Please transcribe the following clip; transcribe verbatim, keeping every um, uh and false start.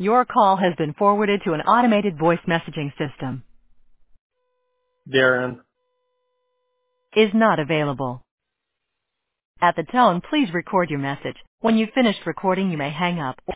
Your call has been forwarded to an automated voice messaging system. Darren. Is not available. At the tone, please record your message. When you've finished recording, you may hang up.